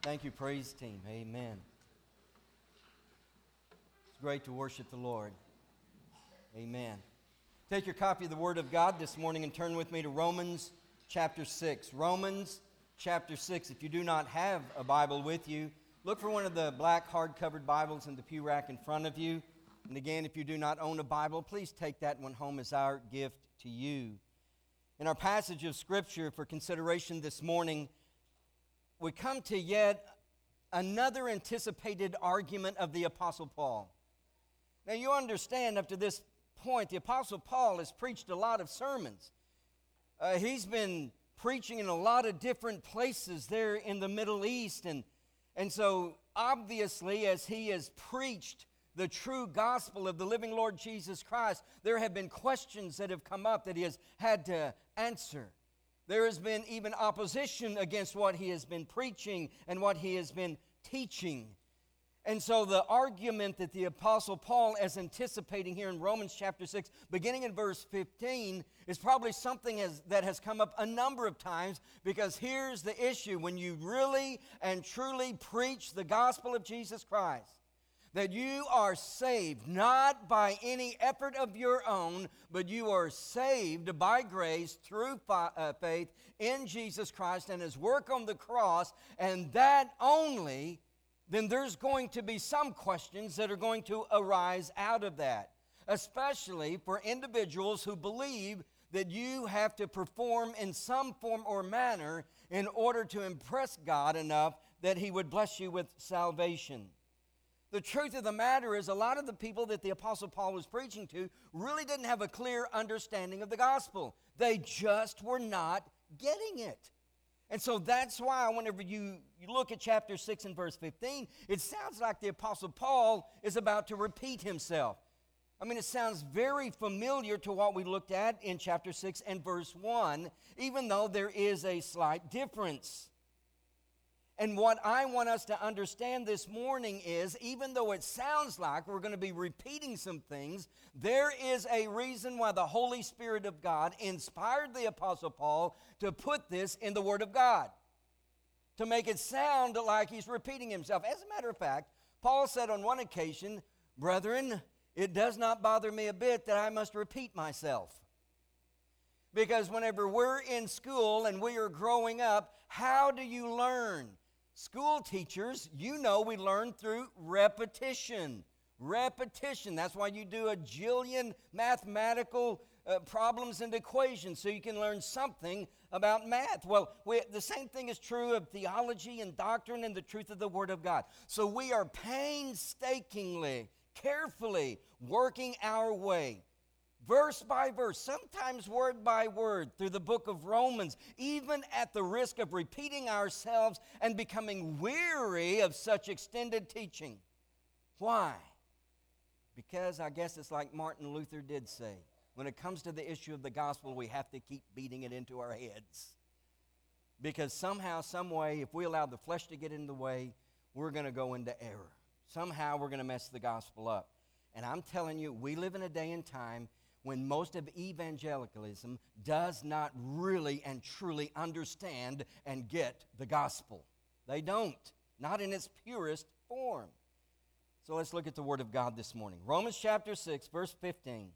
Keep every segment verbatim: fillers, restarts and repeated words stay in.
Thank you, praise team. Amen. It's great to worship the Lord. Amen. Take your copy of the Word of God this morning and turn with me to Romans chapter six. Romans chapter six. If you do not have a Bible with you, look for one of the black hard-covered Bibles in the pew rack in front of you. And again, if you do not own a Bible, please take that one home as our gift to you. In our passage of Scripture for consideration this morning, we come to yet another anticipated argument of the Apostle Paul. Now, you understand, up to this point, the Apostle Paul has preached a lot of sermons. Uh, he's been preaching in a lot of different places there in the Middle East. And, and so, obviously, as he has preached the true gospel of the living Lord Jesus Christ, there have been questions that have come up that he has had to answer. There has been even opposition against what he has been preaching and what he has been teaching. And so the argument that the Apostle Paul is anticipating here in Romans chapter six, beginning in verse fifteen, is probably something as, that has come up a number of times, because here's the issue. When you really and truly preach the gospel of Jesus Christ, that you are saved not by any effort of your own, but you are saved by grace through fi- uh, faith in Jesus Christ and His work on the cross, and that only, then there's going to be some questions that are going to arise out of that, especially for individuals who believe that you have to perform in some form or manner in order to impress God enough that He would bless you with salvation. The truth of the matter is, a lot of the people that the Apostle Paul was preaching to really didn't have a clear understanding of the gospel. They just were not getting it. And so that's why whenever you, you look at chapter six and verse fifteen, it sounds like the Apostle Paul is about to repeat himself. I mean, it sounds very familiar to what we looked at in chapter six and verse one, even though there is a slight difference. And what I want us to understand this morning is, even though it sounds like we're going to be repeating some things, there is a reason why the Holy Spirit of God inspired the Apostle Paul to put this in the Word of God, to make it sound like he's repeating himself. As a matter of fact, Paul said on one occasion, "Brethren, it does not bother me a bit that I must repeat myself." Because whenever we're in school and we are growing up, how do you learn? School teachers, you know, we learn through repetition. Repetition. That's why you do a jillion mathematical uh, problems and equations, so you can learn something about math. Well, we, the same thing is true of theology and doctrine and the truth of the Word of God. So we are painstakingly, carefully working our way, verse by verse, sometimes word by word, through the book of Romans, even at the risk of repeating ourselves and becoming weary of such extended teaching. Why? Because I guess it's like Martin Luther did say, when it comes to the issue of the gospel, we have to keep beating it into our heads. Because somehow, some way, if we allow the flesh to get in the way, we're going to go into error. Somehow we're going to mess the gospel up. And I'm telling you, we live in a day and time when most of evangelicalism does not really and truly understand and get the gospel. They don't, not in its purest form. So let's look at the Word of God this morning. Romans chapter six, verse fifteen.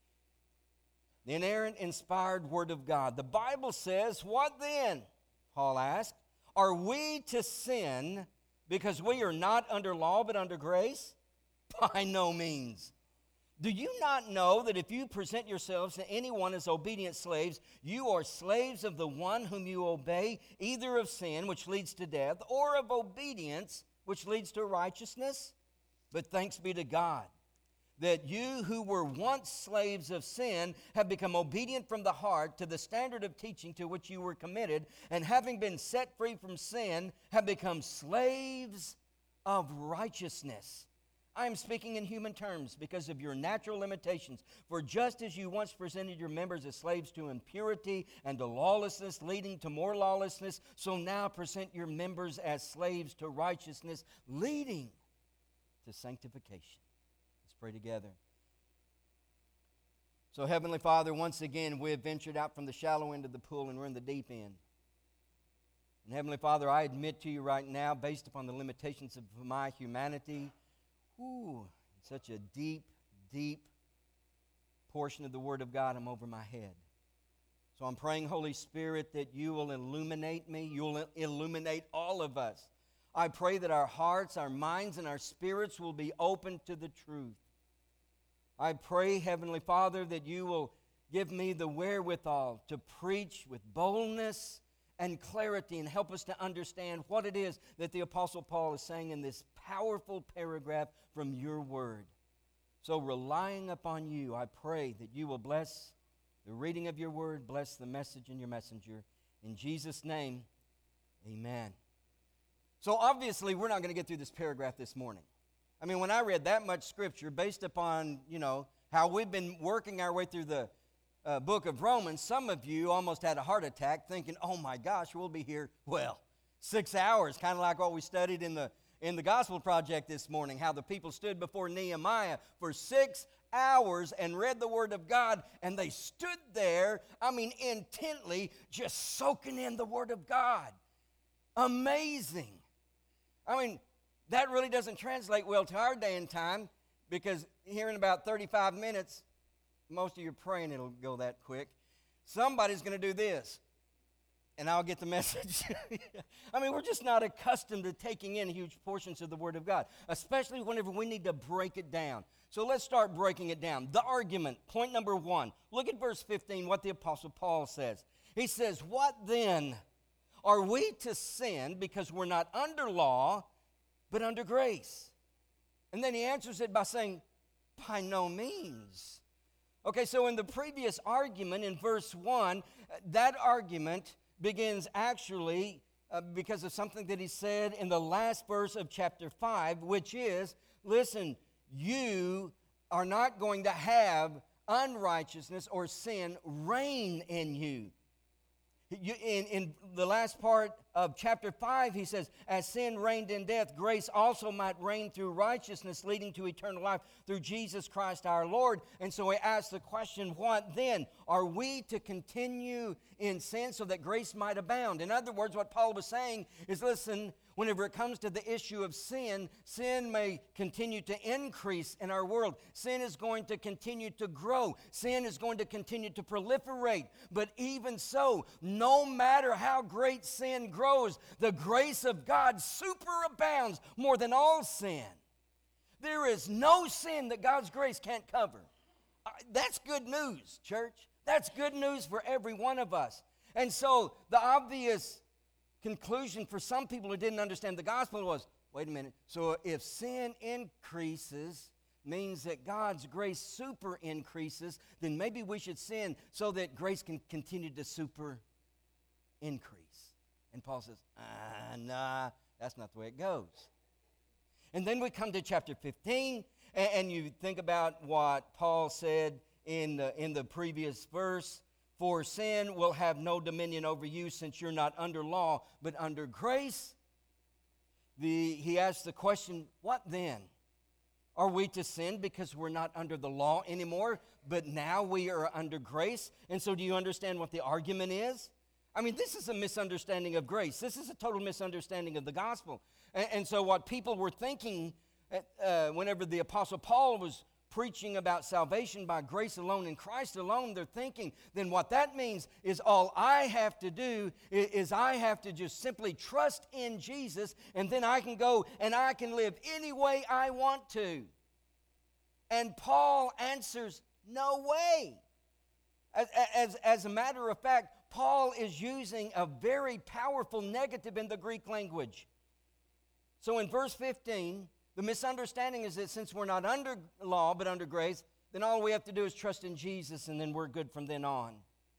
The inerrant, inspired Word of God. The Bible says, "What then?" Paul asked. "Are we to sin because we are not under law but under grace? By no means. Do you not know that if you present yourselves to anyone as obedient slaves, you are slaves of the one whom you obey, either of sin, which leads to death, or of obedience, which leads to righteousness? But thanks be to God, that you who were once slaves of sin have become obedient from the heart to the standard of teaching to which you were committed, and having been set free from sin, have become slaves of righteousness. I am speaking in human terms because of your natural limitations. For just as you once presented your members as slaves to impurity and to lawlessness, leading to more lawlessness, so now present your members as slaves to righteousness, leading to sanctification. Let's pray together. So, Heavenly Father, once again, we have ventured out from the shallow end of the pool and we're in the deep end. And Heavenly Father, I admit to you right now, based upon the limitations of my humanity, ooh, such a deep, deep portion of the Word of God, I'm over my head. So I'm praying, Holy Spirit, that you will illuminate me. You'll illuminate all of us. I pray that our hearts, our minds, and our spirits will be open to the truth. I pray, Heavenly Father, that you will give me the wherewithal to preach with boldness and clarity and help us to understand what it is that the Apostle Paul is saying in this powerful paragraph from your word. So relying upon you, I pray that you will bless the reading of your word, bless the message and your messenger. In Jesus' name, amen. So obviously, we're not going to get through this paragraph this morning. I mean, when I read that much scripture based upon, you know, how we've been working our way through the uh, book of Romans, some of you almost had a heart attack thinking, oh my gosh, we'll be here, well, six hours, kind of like what we studied in the in the Gospel Project this morning, how the people stood before Nehemiah for six hours and read the Word of God, and they stood there, I mean, intently, just soaking in the Word of God. Amazing. I mean, that really doesn't translate well to our day and time, because here in about thirty-five minutes, most of you are praying it'll go that quick. Somebody's going to do this, and I'll get the message. I mean, we're just not accustomed to taking in huge portions of the Word of God, especially whenever we need to break it down. So let's start breaking it down. The argument, point number one. Look at verse fifteen, what the Apostle Paul says. He says, what then? Are we to sin because we're not under law, but under grace? And then he answers it by saying, by no means. Okay, so in the previous argument in verse one, that argument begins actually uh, because of something that he said in the last verse of chapter five, which is, listen, you are not going to have unrighteousness or sin reign in you. You, in, in the last part of chapter five, he says, as sin reigned in death, grace also might reign through righteousness, leading to eternal life through Jesus Christ our Lord. And so he asks the question, what then? Are we to continue in sin so that grace might abound? In other words, what Paul was saying is, listen, whenever it comes to the issue of sin, sin may continue to increase in our world. Sin is going to continue to grow. Sin is going to continue to proliferate. But even so, no matter how great sin grows, the grace of God superabounds more than all sin. There is no sin that God's grace can't cover. Uh, that's good news, church. That's good news for every one of us. And so the obvious conclusion for some people who didn't understand the gospel was, wait a minute, so if sin increases means that God's grace super increases, then maybe we should sin so that grace can continue to super increase. And Paul says, ah, nah, that's not the way it goes. And then we come to chapter fifteen, and, and you think about what Paul said in the, in the previous verse. For sin will have no dominion over you, since you're not under law, but under grace. The, he asks the question, what then? Are we to sin because we're not under the law anymore, but now we are under grace? And so do you understand what the argument is? I mean, this is a misunderstanding of grace. This is a total misunderstanding of the gospel. And, and so what people were thinking uh, whenever the Apostle Paul was preaching about salvation by grace alone in Christ alone, they're thinking, then what that means is all I have to do is, is I have to just simply trust in Jesus, and then I can go and I can live any way I want to. And Paul answers, no way. As, as, as a matter of fact, Paul is using a very powerful negative in the Greek language. So in verse fifteen, the misunderstanding is that since we're not under law but under grace, then all we have to do is trust in Jesus, and then we're good from then on.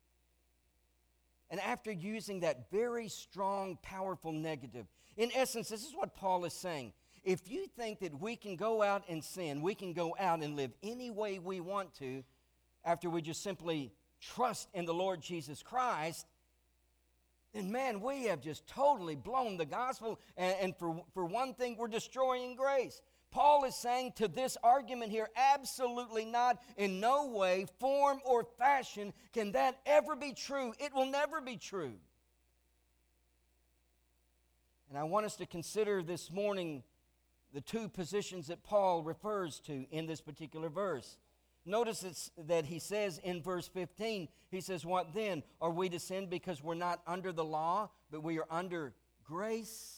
And after using that very strong, powerful negative, in essence, this is what Paul is saying. If you think that we can go out and sin, we can go out and live any way we want to after we just simply trust in the Lord Jesus Christ, then man, we have just totally blown the gospel, and, and for, for one thing, we're destroying grace. Paul is saying to this argument here, absolutely not, in no way, form, or fashion can that ever be true. It will never be true. And I want us to consider this morning the two positions that Paul refers to in this particular verse. Notice it's, that he says in verse fifteen, he says, what then? Are we to sin because we're not under the law, but we are under grace?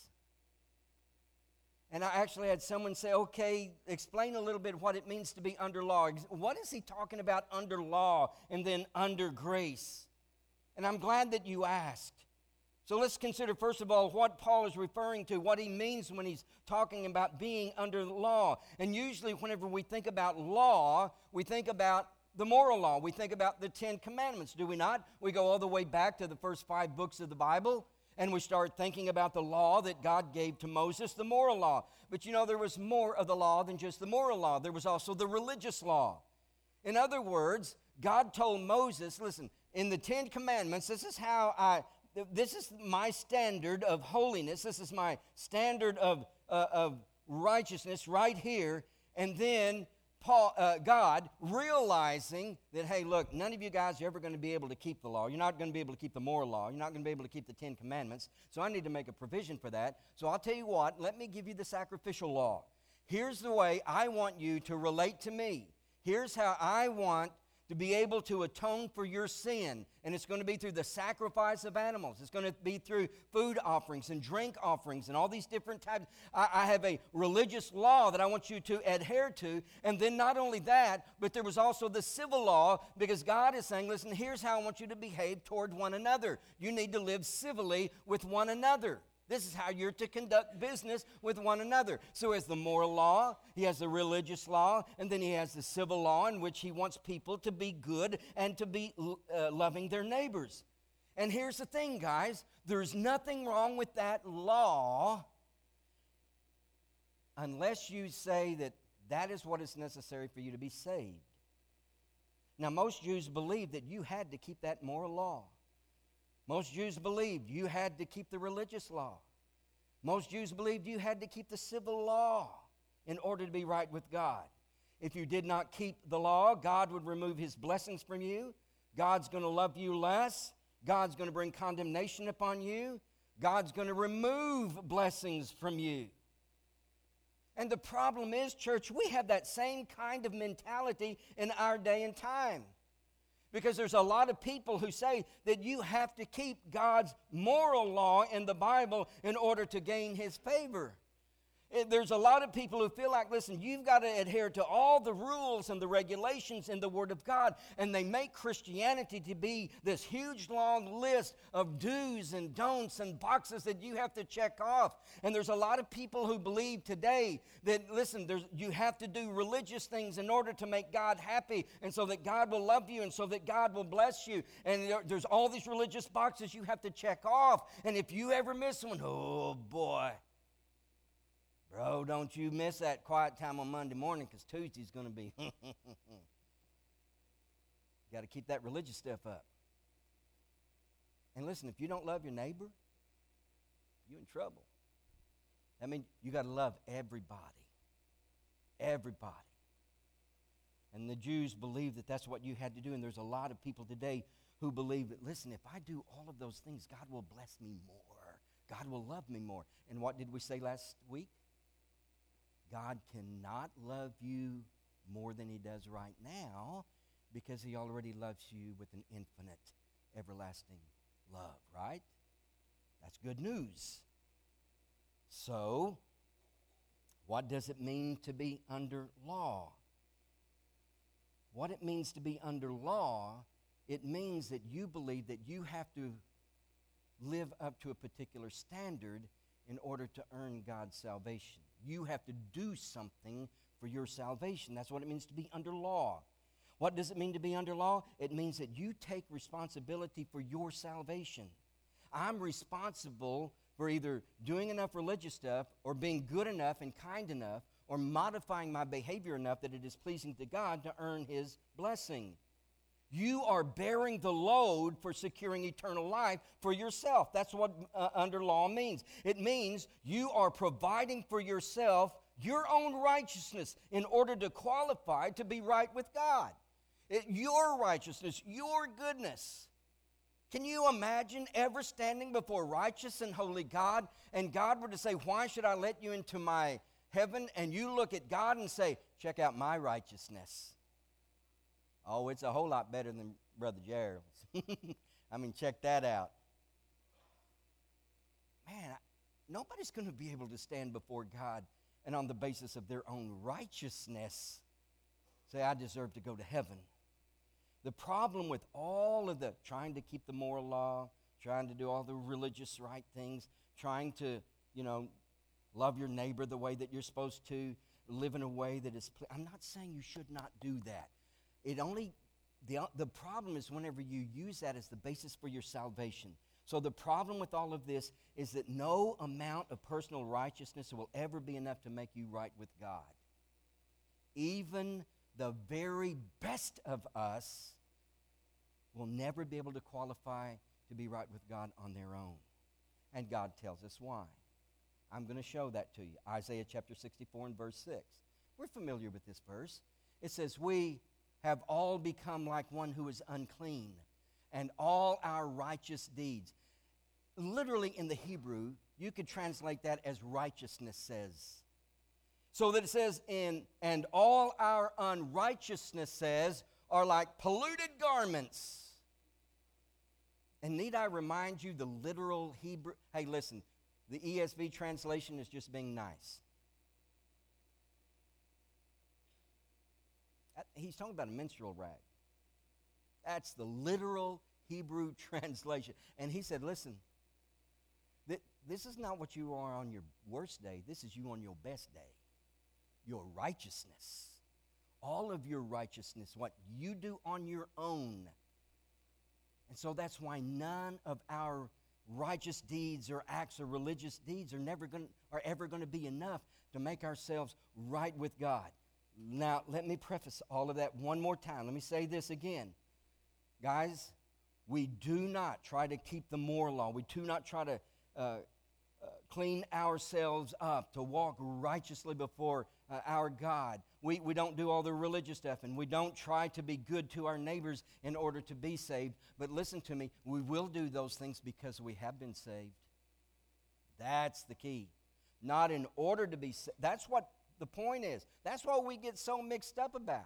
And I actually had someone say, okay, explain a little bit what it means to be under law. What is he talking about under law and then under grace? And I'm glad that you asked. So let's consider, first of all, what Paul is referring to, what he means when he's talking about being under law. And usually whenever we think about law, we think about the moral law. We think about the Ten Commandments, do we not? We go all the way back to the first five books of the Bible, and we start thinking about the law that God gave to Moses, the moral law. But you know, there was more of the law than just the moral law. There was also the religious law. In other words, God told Moses, listen, in the Ten Commandments, this is how I... This is my standard of holiness. This is my standard of, uh, of righteousness right here. And then Paul, uh, God, realizing that, hey, look, none of you guys are ever going to be able to keep the law. You're not going to be able to keep the moral law. You're not going to be able to keep the Ten Commandments. So I need to make a provision for that. So I'll tell you what, let me give you the sacrificial law. Here's the way I want you to relate to me. Here's how I want to be able to atone for your sin. And it's going to be through the sacrifice of animals. It's going to be through food offerings and drink offerings and all these different types. I, I have a religious law that I want you to adhere to. And then not only that, but there was also the civil law, because God is saying, listen, here's how I want you to behave toward one another. You need to live civilly with one another. This is how you're to conduct business with one another. So he has the moral law, he has the religious law, and then he has the civil law in which he wants people to be good and to be uh, loving their neighbors. And here's the thing, guys. There's nothing wrong with that law unless you say that that is what is necessary for you to be saved. Now, most Jews believed that you had to keep that moral law. Most Jews believed you had to keep the religious law. Most Jews believed you had to keep the civil law in order to be right with God. If you did not keep the law, God would remove his blessings from you. God's going to love you less. God's going to bring condemnation upon you. God's going to remove blessings from you. And the problem is, church, we have that same kind of mentality in our day and time. Because there's a lot of people who say that you have to keep God's moral law in the Bible in order to gain his favor. There's a lot of people who feel like, listen, you've got to adhere to all the rules and the regulations in the Word of God, and they make Christianity to be this huge long list of do's and don'ts and boxes that you have to check off. And there's a lot of people who believe today that, listen, there's, you have to do religious things in order to make God happy, and so that God will love you, and so that God will bless you. And there, there's all these religious boxes you have to check off, and if you ever miss one, oh boy. Bro, don't you miss that quiet time on Monday morning, because Tuesday's going to be, you got to keep that religious stuff up. And listen, if you don't love your neighbor, you're in trouble. I mean, you got to love everybody. Everybody. And the Jews believed that that's what you had to do, and there's a lot of people today who believe that, listen, if I do all of those things, God will bless me more. God will love me more. And what did we say last week? God cannot love you more than he does right now, because he already loves you with an infinite, everlasting love, right? That's good news. So, what does it mean to be under law? What it means to be under law, it means that you believe that you have to live up to a particular standard in order to earn God's salvation. You have to do something for your salvation. That's what it means to be under law. What does it mean to be under law? It means that you take responsibility for your salvation. I'm responsible for either doing enough religious stuff or being good enough and kind enough or modifying my behavior enough that it is pleasing to God to earn his blessing. You are bearing the load for securing eternal life for yourself. That's what uh, under law means. It means you are providing for yourself your own righteousness in order to qualify to be right with God. It, your righteousness, your goodness. Can you imagine ever standing before righteous and holy God, and God were to say, why should I let you into my heaven? And you look at God and say, check out my righteousness. Oh, it's a whole lot better than Brother Gerald's. I mean, check that out. Man, nobody's going to be able to stand before God and on the basis of their own righteousness say, I deserve to go to heaven. The problem with all of the trying to keep the moral law, trying to do all the religious right things, trying to, you know, love your neighbor the way that you're supposed to, live in a way that is, ple- I'm not saying you should not do that. It only, the, the problem is whenever you use that as the basis for your salvation. So the problem with all of this is that no amount of personal righteousness will ever be enough to make you right with God. Even the very best of us will never be able to qualify to be right with God on their own. And God tells us why. I'm going to show that to you. Isaiah chapter sixty-four and verse six. We're familiar with this verse. It says, we have all become like one who is unclean, and all our righteous deeds. Literally in the Hebrew, you could translate that as righteousness says. So that it says, in, and all our unrighteousness says, are like polluted garments. And need I remind you the literal Hebrew? Hey, listen, the E S V translation is just being nice. He's talking about a menstrual rag. That's the literal Hebrew translation. And he said, listen, th- this is not what you are on your worst day. This is you on your best day. Your righteousness. All of your righteousness, what you do on your own. And so that's why none of our righteous deeds or acts or religious deeds are never going are ever going to be enough to make ourselves right with God. Now, let me preface all of that one more time. Let me say this again. Guys, we do not try to keep the moral law. We do not try to uh, uh, clean ourselves up, to walk righteously before uh, our God. We, we don't do all the religious stuff, and we don't try to be good to our neighbors in order to be saved. But listen to me, we will do those things because we have been saved. That's the key. Not in order to be saved. That's what the point is. That's what we get so mixed up about.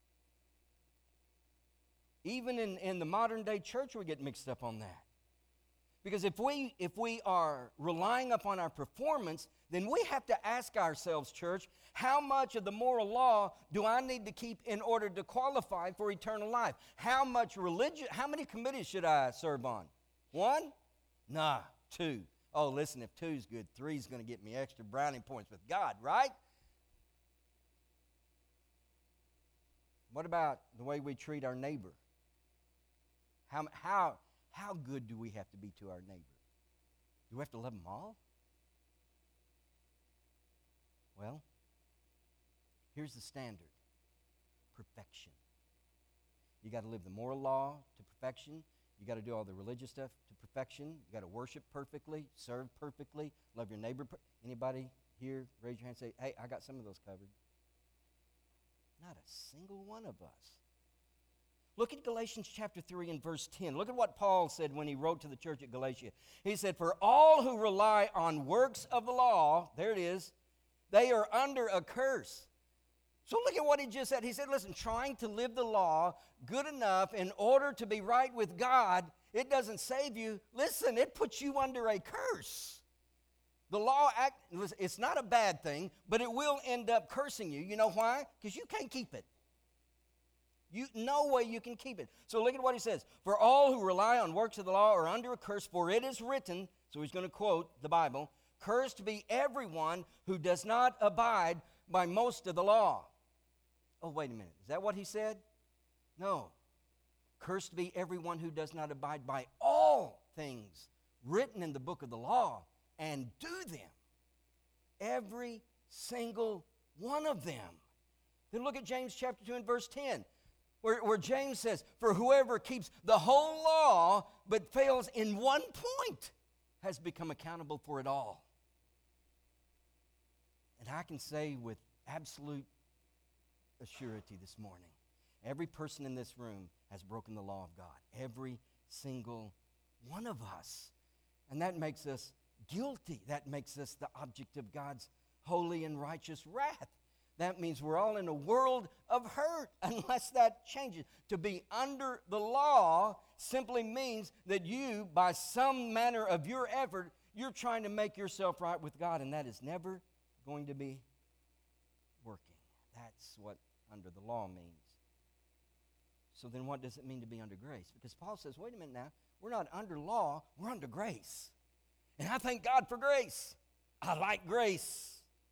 Even in, in the modern day church, we get mixed up on that. Because if we if we are relying upon our performance, then we have to ask ourselves, church, how much of the moral law do I need to keep in order to qualify for eternal life? How much religion, how many committees should I serve on? One? Nah, two. Oh, listen, if two's good, three's going to get me extra brownie points with God, right? What about the way we treat our neighbor? How, how, how good do we have to be to our neighbor? Do we have to love them all? Well, here's the standard. Perfection. You got to live the moral law to perfection. You got to do all the religious stuff to perfection. You got to worship perfectly, serve perfectly, love your neighbor. Per- Anybody here, raise your hand and say, hey, I got some of those covered. Not a single one of us. Look at Galatians chapter three and verse ten. Look at what Paul said when he wrote to the church at Galatia. He said, for all who rely on works of the law, there it is, they are under a curse. So look at what he just said. He said, listen, trying to live the law good enough in order to be right with God, it doesn't save you. Listen, it puts you under a curse. The law, act, listen, it's not a bad thing, but it will end up cursing you. You know why? Because you can't keep it. You, no way you can keep it. So look at what he says. For all who rely on works of the law are under a curse, for it is written, so he's going to quote the Bible, cursed be everyone who does not abide by most of the law. Oh, wait a minute. Is that what he said? No. Cursed be everyone who does not abide by all things written in the book of the law and do them. Every single one of them. Then look at James chapter two and verse ten. Where, where James says, for whoever keeps the whole law but fails in one point has become accountable for it all. And I can say with absolute assurity this morning, every person in this room has broken the law of God. Every single one of us. And that makes us guilty. That makes us the object of God's holy and righteous wrath. That means we're all in a world of hurt unless that changes. To be under the law simply means that you, by some manner of your effort, you're trying to make yourself right with God, and that is never going to be working. That's what under the law means. So then what does it mean to be under grace? Because Paul says, wait a minute now, we're not under law, we're under grace. And I thank God for grace. I like grace.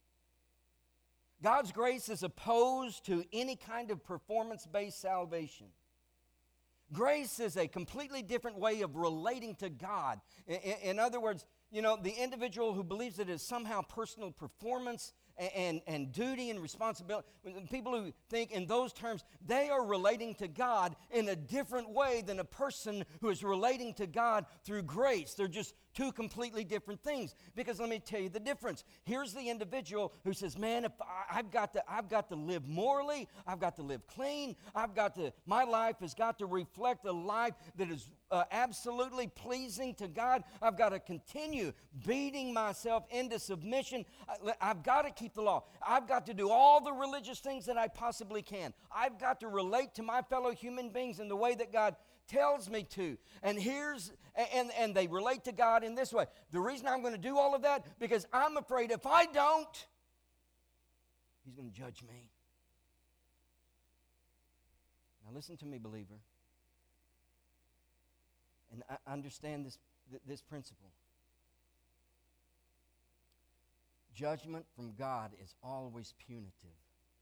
God's grace is opposed to any kind of performance-based salvation. Grace is a completely different way of relating to God. In, in other words, you know, the individual who believes it is somehow personal performance and, and, and duty and responsibility, people who think in those terms, they are relating to God in a different way than a person who is relating to God through grace. They're just two completely different things. Because let me tell you the difference. Here's the individual who says, man, if I, I've got to, I've got to live morally, I've got to live clean, I've got to, my life has got to reflect a life that is uh, absolutely pleasing to God. I've got to continue beating myself into submission. I, I've got to keep the law. I've got to do all the religious things that I possibly can. I've got to relate to my fellow human beings in the way that God tells me to. And here's and and they relate to God in this way. The reason I'm going to do all of that, because I'm afraid if I don't, He's going to judge me. Now listen to me, believer. And I understand this this principle. Judgment from God is always punitive.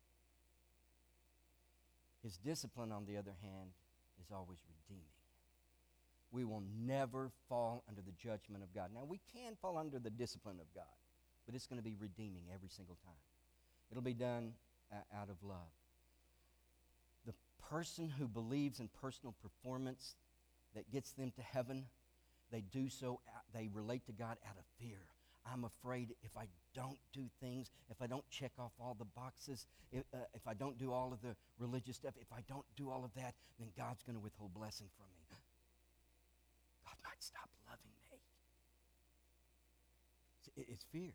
His discipline, on the other hand, is always redeeming. We will never fall under the judgment of God. Now, we can fall under the discipline of God, but it's going to be redeeming every single time. It'll be done uh, out of love. The person who believes in personal performance that gets them to heaven, they do so, they relate to God out of fear. I'm afraid if I don't do things, if I don't check off all the boxes, if, uh, if I don't do all of the religious stuff, if I don't do all of that, then God's going to withhold blessing from me. God might stop loving me. It's, it's fear.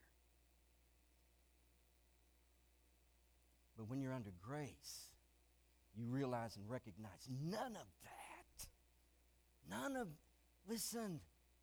But when you're under grace, you realize and recognize none of that. None of, listen,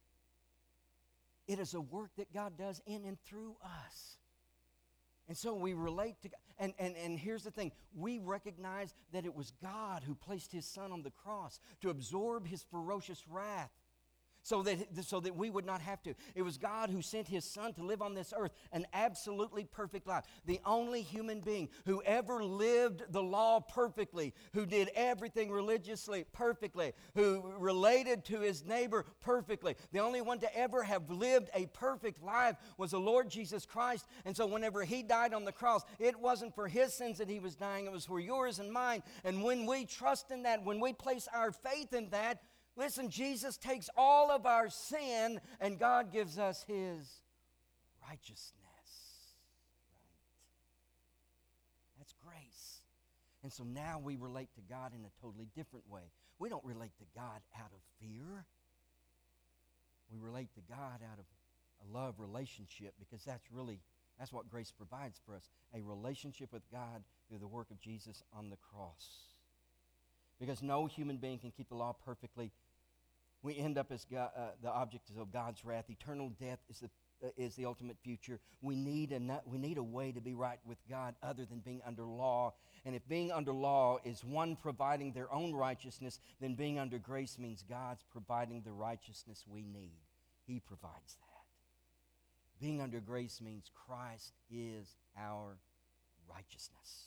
it is a work that God does in and through us. And so we relate to God. And, and, and here's the thing. We recognize that it was God who placed His Son on the cross to absorb His ferocious wrath so that, so that we would not have to. It was God who sent His Son to live on this earth an absolutely perfect life. The only human being who ever lived the law perfectly, who did everything religiously perfectly, who related to his neighbor perfectly. The only one to ever have lived a perfect life was the Lord Jesus Christ. And so whenever He died on the cross, it wasn't for His sins that He was dying. It was for yours and mine. And when we trust in that, when we place our faith in that, listen, Jesus takes all of our sin and God gives us His righteousness. Right? That's grace. And so now we relate to God in a totally different way. We don't relate to God out of fear. We relate to God out of a love relationship, because that's really, that's what grace provides for us. A relationship with God through the work of Jesus on the cross. Because no human being can keep the law perfectly. We end up as God, uh, the object of God's wrath. Eternal death is the uh, is the ultimate future. We need a we need a way to be right with God other than being under law. And if being under law is one providing their own righteousness, then being under grace means God's providing the righteousness we need. He provides that. Being under grace means Christ is our righteousness.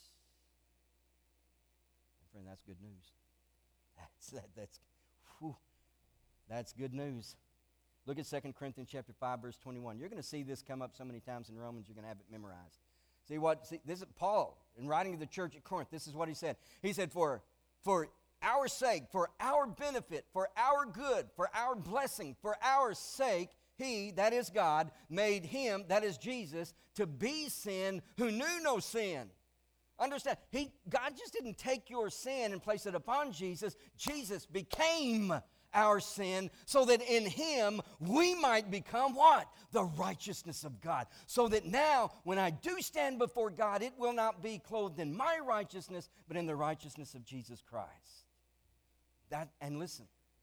And friend, that's good news. That's that, that's whew, that's good news. Look at Second Corinthians chapter five, verse twenty-one. You're going to see this come up so many times in Romans, you're going to have it memorized. See what? See, this is Paul, in writing to the church at Corinth, this is what he said. He said, for, for our sake, for our benefit, for our good, for our blessing, for our sake, He, that is God, made Him, that is Jesus, to be sin who knew no sin. Understand, he, God just didn't take your sin and place it upon Jesus. Jesus became our sin, so that in Him we might become what? The righteousness of God. So that now, when I do stand before God, it will not be clothed in my righteousness, but in the righteousness of Jesus Christ. That, and listen,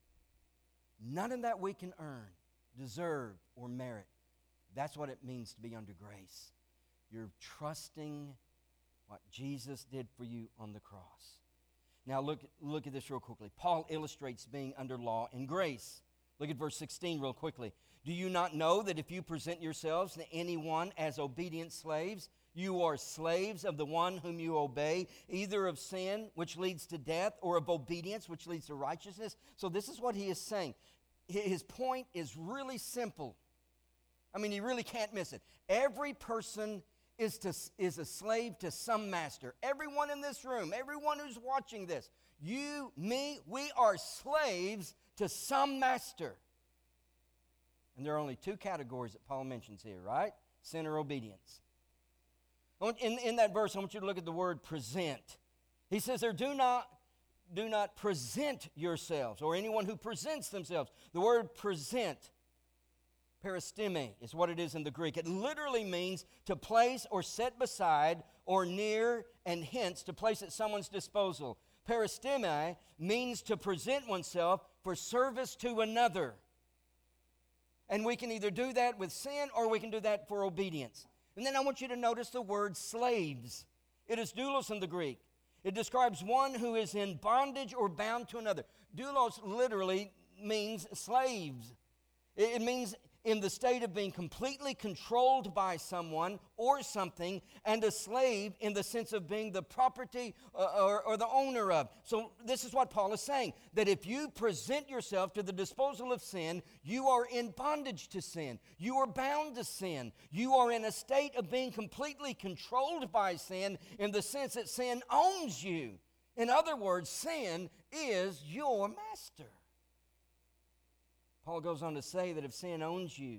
none of that we can earn, deserve, or merit. That's what it means to be under grace. You're trusting what Jesus did for you on the cross. Now look, look at this real quickly. Paul illustrates being under law and grace. Look at verse sixteen real quickly. Do you not know that if you present yourselves to anyone as obedient slaves, you are slaves of the one whom you obey, either of sin, which leads to death, or of obedience, which leads to righteousness? So this is what he is saying. His point is really simple. I mean, you really can't miss it. Every person is, to, is a slave to some master. Everyone in this room, everyone who's watching this, you, me, we are slaves to some master. And there are only two categories that Paul mentions here, right? Sin or obedience. In, in that verse, I want you to look at the word present. He says there, do not, do not present yourselves, or anyone who presents themselves. The word present, peristeme, is what it is in the Greek. It literally means to place or set beside or near, and hence to place at someone's disposal. Peristeme means to present oneself for service to another. And we can either do that with sin or we can do that for obedience. And then I want you to notice the word slaves. It is doulos in the Greek. It describes one who is in bondage or bound to another. Doulos literally means slaves. It means in the state of being completely controlled by someone or something, and a slave in the sense of being the property uh, or, or the owner of. So this is what Paul is saying, that if you present yourself to the disposal of sin, you are in bondage to sin. You are bound to sin. You are in a state of being completely controlled by sin in the sense that sin owns you. In other words, sin is your master. Paul goes on to say that if sin owns you,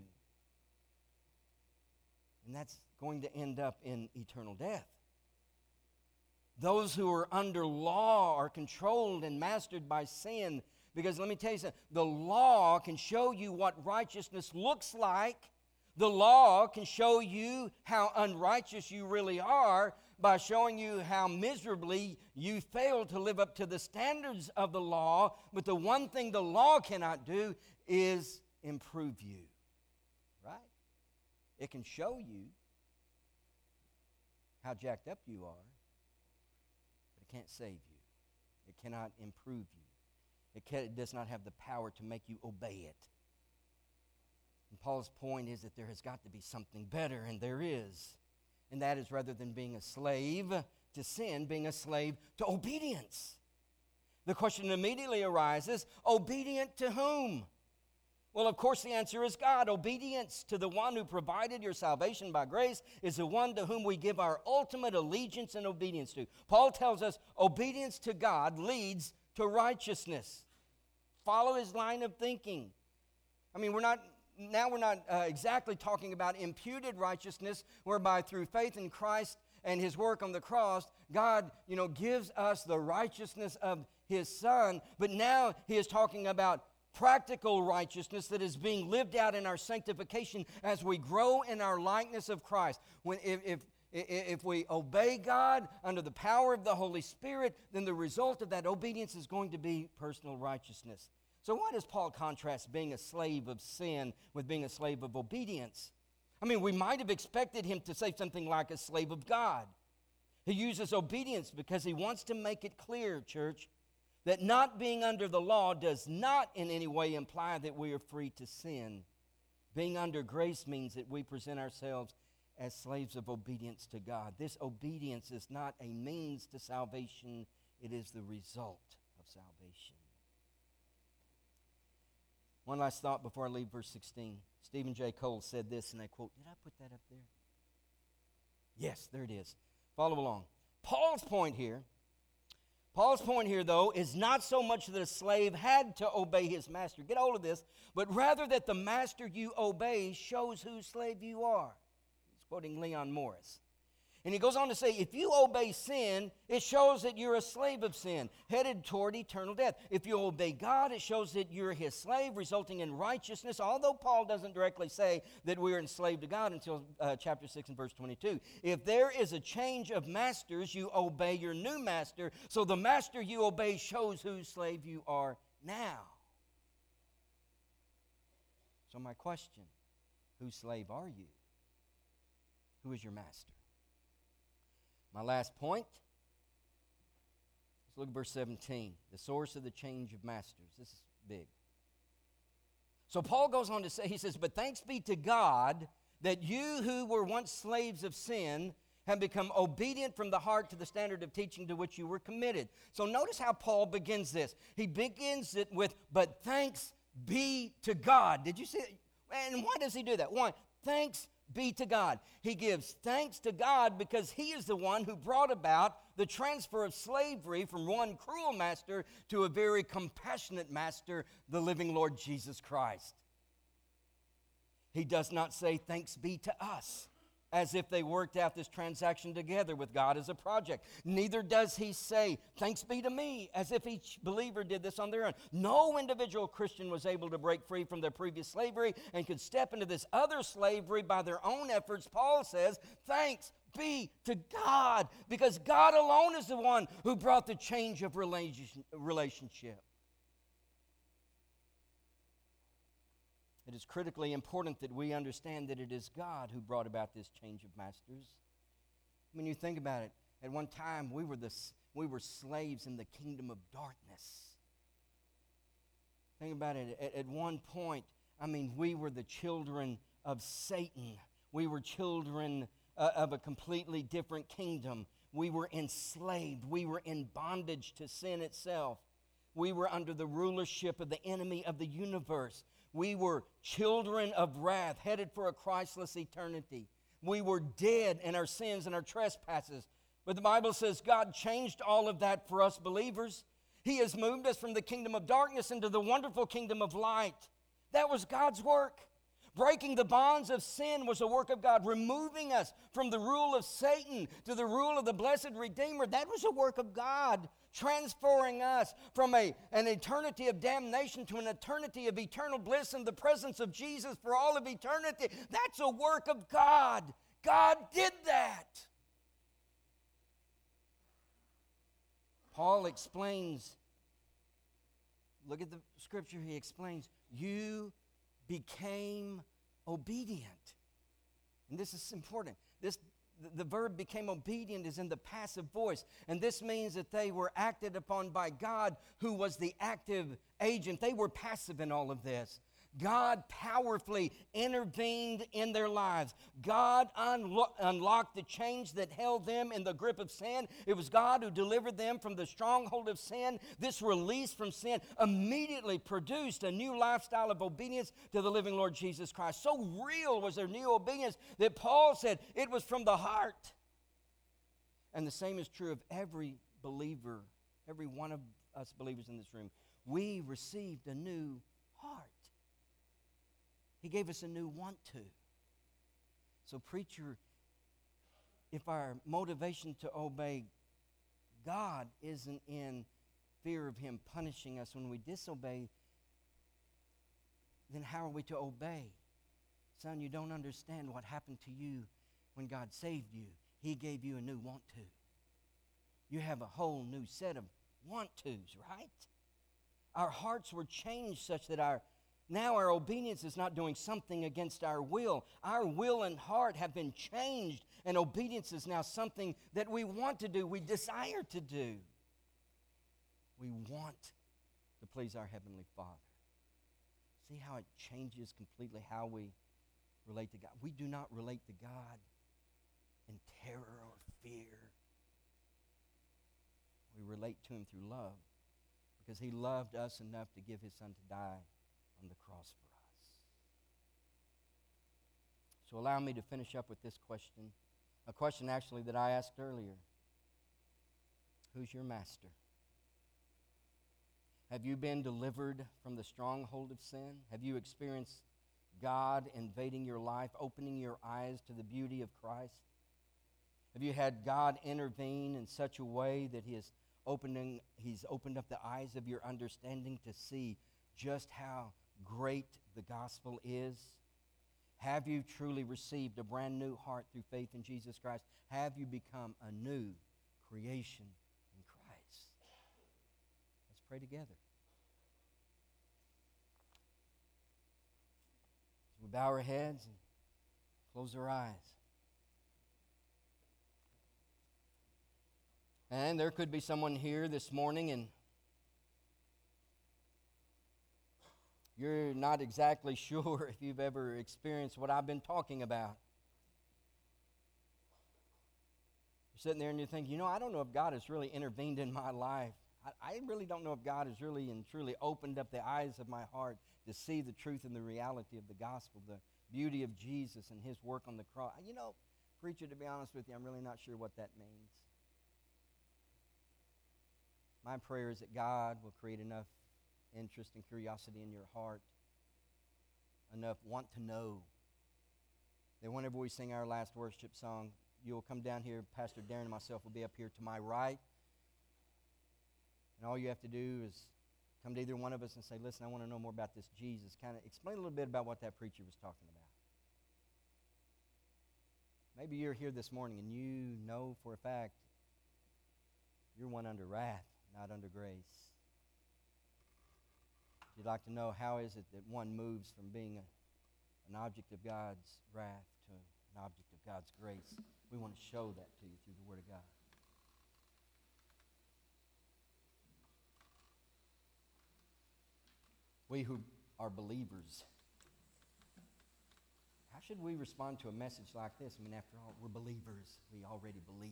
and that's going to end up in eternal death. Those who are under law are controlled and mastered by sin, because let me tell you something, the law can show you what righteousness looks like. The law can show you how unrighteous you really are by showing you how miserably you fail to live up to the standards of the law. But the one thing the law cannot do is improve you, right? It can show you how jacked up you are, but it can't save you. It cannot improve you. It, can, it does not have the power to make you obey it. And Paul's point is that there has got to be something better, and there is. And that is, rather than being a slave to sin, being a slave to obedience. The question immediately arises, obedient to whom? Well, of course, the answer is God. Obedience to the one who provided your salvation by grace is the one to whom we give our ultimate allegiance and obedience to. Paul tells us obedience to God leads to righteousness. Follow his line of thinking. I mean, we're not, now we're not uh, exactly talking about imputed righteousness, whereby through faith in Christ and his work on the cross, God, you know, gives us the righteousness of his Son. But now he is talking about practical righteousness that is being lived out in our sanctification as we grow in our likeness of Christ. When if, if, if we obey God under the power of the Holy Spirit, then the result of that obedience is going to be personal righteousness. So why does Paul contrast being a slave of sin with being a slave of obedience? I mean, we might have expected him to say something like a slave of God. He uses obedience because he wants to make it clear, church, that not being under the law does not in any way imply that we are free to sin. Being under grace means that we present ourselves as slaves of obedience to God. This obedience is not a means to salvation, it is the result of salvation. One last thought before I leave verse sixteen. Stephen J. Cole said this, and I quote, did I put that up there? Yes, there it is. Follow along. Paul's point here Paul's point here, though, is not so much that a slave had to obey his master. Get hold of this. But rather that the master you obey shows whose slave you are. He's quoting Leon Morris. And he goes on to say, if you obey sin, it shows that you're a slave of sin, headed toward eternal death. If you obey God, it shows that you're his slave, resulting in righteousness, although Paul doesn't directly say that we're enslaved to God until uh, chapter six and verse twenty-two. If there is a change of masters, you obey your new master, so the master you obey shows whose slave you are now. So my question, whose slave are you? Who is your master? My last point, let's look at verse seventeen, the source of the change of masters. This is big. So Paul goes on to say, he says, but thanks be to God that you who were once slaves of sin have become obedient from the heart to the standard of teaching to which you were committed. So notice how Paul begins this. He begins it with, but thanks be to God. Did you see it? And why does he do that? One, thanks be to God. He gives thanks to God because he is the one who brought about the transfer of slavery from one cruel master to a very compassionate master, the living Lord Jesus Christ. He does not say thanks be to us, as if they worked out this transaction together with God as a project. Neither does he say, thanks be to me, as if each believer did this on their own. No individual Christian was able to break free from their previous slavery and could step into this other slavery by their own efforts. Paul says, thanks be to God, because God alone is the one who brought the change of relation, relationship. It is critically important that we understand that it is God who brought about this change of masters. When you think about it, at one time we were, the, we were slaves in the kingdom of darkness. Think about it. At, at one point, I mean, we were the children of Satan. We were children uh, of a completely different kingdom. We were enslaved. We were in bondage to sin itself. We were under the rulership of the enemy of the universe. We were children of wrath, headed for a Christless eternity. We were dead in our sins and our trespasses. But the Bible says God changed all of that for us believers. He has moved us from the kingdom of darkness into the wonderful kingdom of light. That was God's work. Breaking the bonds of sin was a work of God. Removing us from the rule of Satan to the rule of the blessed Redeemer, that was a work of God. Transferring us from a, an eternity of damnation to an eternity of eternal bliss in the presence of Jesus for all of eternity. That's a work of God. God did that. Paul explains, look at the scripture, he explains, you became obedient. And this is important. This The verb became obedient is in the passive voice. And this means that they were acted upon by God, who was the active agent. They were passive in all of this. God powerfully intervened in their lives. God unlo- unlocked the chains that held them in the grip of sin. It was God who delivered them from the stronghold of sin. This release from sin immediately produced a new lifestyle of obedience to the living Lord Jesus Christ. So real was their new obedience that Paul said it was from the heart. And the same is true of every believer, every one of us believers in this room. We received a new heart. He gave us a new want to. So, preacher, if our motivation to obey God isn't in fear of Him punishing us when we disobey, then how are we to obey? Son, you don't understand what happened to you when God saved you. He gave you a new want to. You have a whole new set of want tos, right? Our hearts were changed such that our Now our obedience is not doing something against our will. Our will and heart have been changed, and obedience is now something that we want to do, we desire to do. We want to please our Heavenly Father. See how it changes completely how we relate to God. We do not relate to God in terror or fear. We relate to Him through love, because He loved us enough to give His Son to die on the cross for us. So allow me to finish up with this question, a question actually that I asked earlier. Who's your master? Have you been delivered from the stronghold of sin? Have you experienced God invading your life, opening your eyes to the beauty of Christ? Have you had God intervene in such a way that He has opening, He's opened up the eyes of your understanding to see just how great the gospel is? Have you truly received a brand new heart through faith in Jesus Christ? Have you become a new creation in Christ? Let's pray together. As we bow our heads and close our eyes. And there could be someone here this morning and you're not exactly sure if you've ever experienced what I've been talking about. You're sitting there and you think, you know, I don't know if God has really intervened in my life. I, I really don't know if God has really and truly opened up the eyes of my heart to see the truth and the reality of the gospel, the beauty of Jesus and His work on the cross. You know, preacher, to be honest with you, I'm really not sure what that means. My prayer is that God will create enough interest and curiosity in your heart, enough want to know, that whenever we sing our last worship song, you'll come down here, Pastor Darren and myself will be up here to my right, and all you have to do is come to either one of us and say, listen, I want to know more about this Jesus. Kind of explain a little bit about what that preacher was talking about. Maybe you're here this morning and you know for a fact you're one under wrath, not under grace. You'd like to know how is it that one moves from being a, an object of God's wrath to an object of God's grace. We want to show that to you through the Word of God. We who are believers, how should we respond to a message like this? I mean, after all, we're believers. We already believe.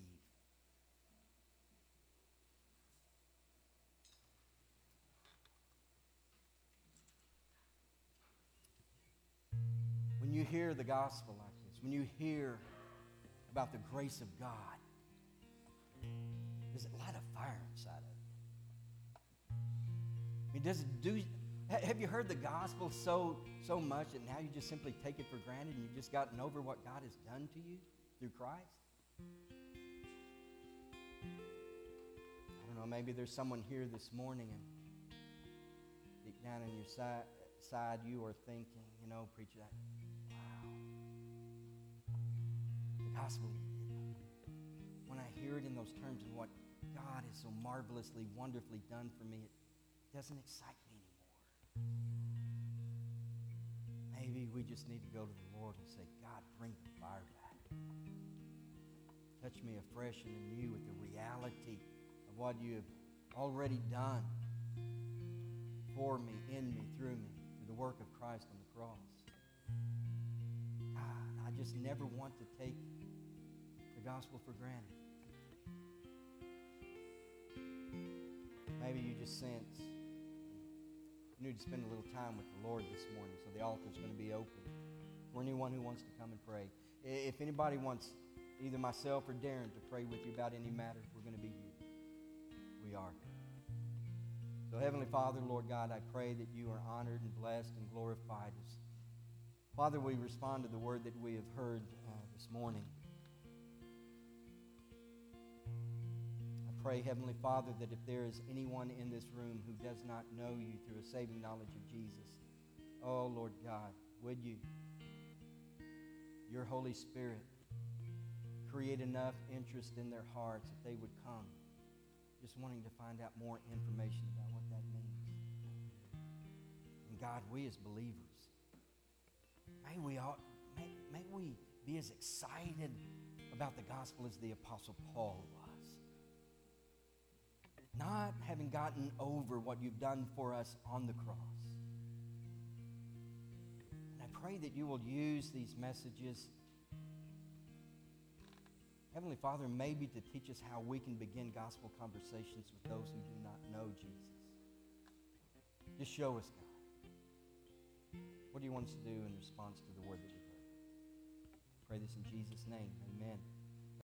When you hear the gospel like this, when you hear about the grace of God, does it light a fire inside of you? I mean, does it do... Have you heard the gospel so so much that now you just simply take it for granted and you've just gotten over what God has done to you through Christ? I don't know, maybe there's someone here this morning and deep down in your side, side you are thinking, you know, preacher, that, wow. The gospel, when I hear it in those terms of what God has so marvelously, wonderfully done for me, it doesn't excite me anymore. Maybe we just need to go to the Lord and say, God, bring the fire back. Touch me afresh and anew with the reality of what you have already done for me, in me, through me, through the work of Christ on the cross. God, I just never want to take the gospel for granted. Maybe you just sense you need to spend a little time with the Lord this morning, so the altar is going to be open for anyone who wants to come and pray. If anybody wants either myself or Darren to pray with you about any matter, we're going to be here. We are. So Heavenly Father, Lord God, I pray that you are honored and blessed and glorified. As Father, we respond to the word that we have heard uh, this morning. Pray, Heavenly Father, that if there is anyone in this room who does not know you through a saving knowledge of Jesus, oh, Lord God, would you, your Holy Spirit, create enough interest in their hearts that they would come just wanting to find out more information about what that means. And God, we as believers, may we, all, may, may we be as excited about the gospel as the Apostle Paul was. Not having gotten over what you've done for us on the cross. And I pray that you will use these messages, Heavenly Father, maybe to teach us how we can begin gospel conversations with those who do not know Jesus. Just show us, God. What do you want us to do in response to the word that we've heard? I pray this in Jesus' name. Amen.